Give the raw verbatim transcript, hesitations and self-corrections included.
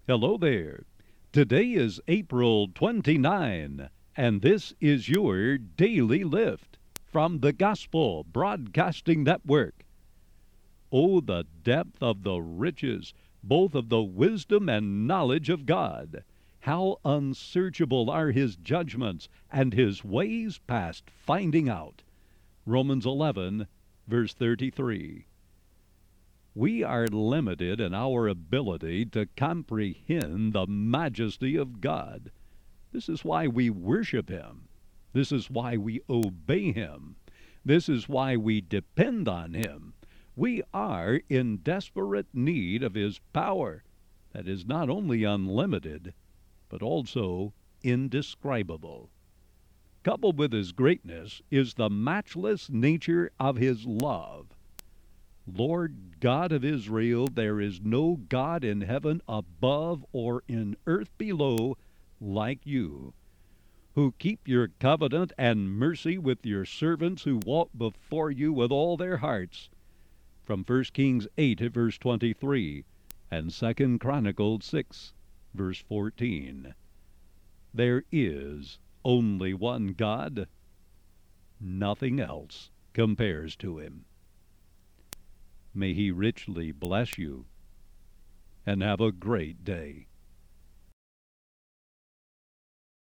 Hello there. Today is April twenty-ninth, and this is your Daily Lift from the Gospel Broadcasting Network. Oh, the depth of the riches, both of the wisdom and knowledge of God! How unsearchable are his judgments, and his ways past finding out. Romans eleven, verse thirty-three. We are limited in our ability to comprehend the majesty of God. This is why we worship him. This is why we obey him. This is why we depend on him. We are in desperate need of his power that is not only unlimited, but also indescribable. Coupled with his greatness is the matchless nature of his love. Lord God of Israel, there is no God in heaven above or in earth below like you, who keep your covenant and mercy with your servants who walk before you with all their hearts. From First Kings eight, verse twenty-three, and Second Chronicles six, verse fourteen. There is only one God. Nothing else compares to him. May he richly bless you, and have a great day.